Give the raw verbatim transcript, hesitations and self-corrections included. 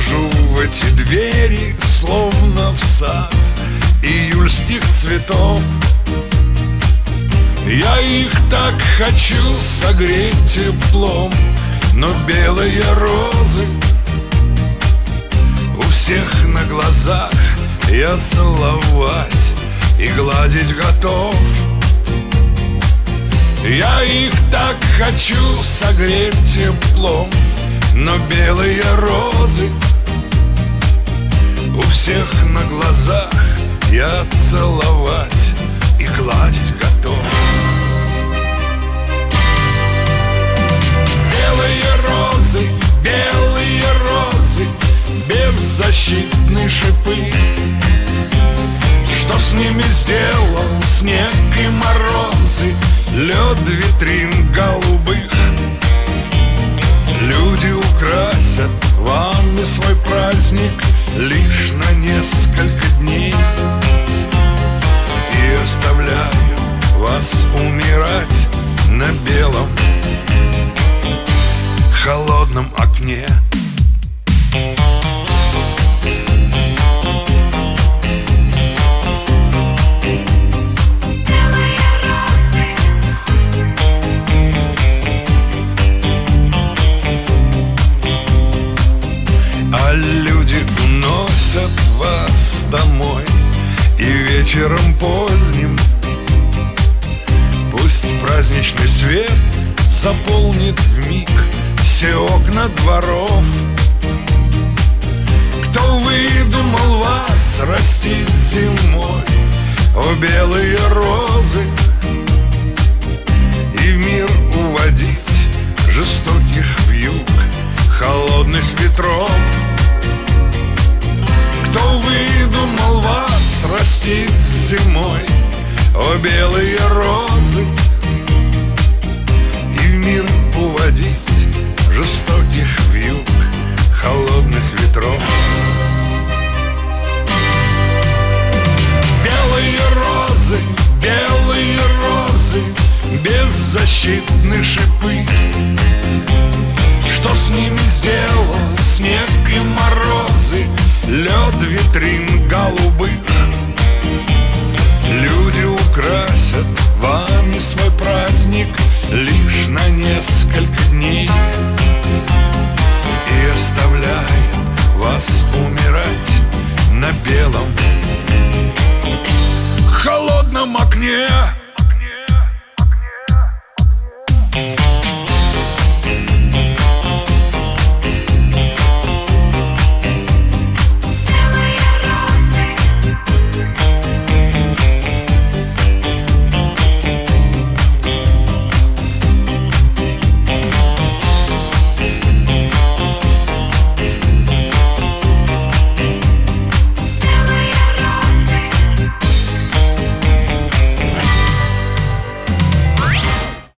Вхожу в эти двери, словно в сад июльских цветов. Я их так хочу согреть теплом, но белые розы у всех на глазах я целовать и гладить готов. Я их так хочу согреть теплом, но белые розы у всех на глазах я целовать и гладить готов. Белые розы, белые розы, беззащитные шипы. Что с ними сделал снег и морозы, лед витрин голубых? Люди украсят вами свой праздник лишь на несколько дней и оставляют вас умирать на белом холодном окне. А люди уносят вас домой, и вечером поздним пусть праздничный свет заполнит вмиг все окна дворов. Кто выдумал вас растить зимой, о белые розы, и в мир уводить жестоких вьюг холодных ветров? Кто выдумал вас растить зимой, о белые розы,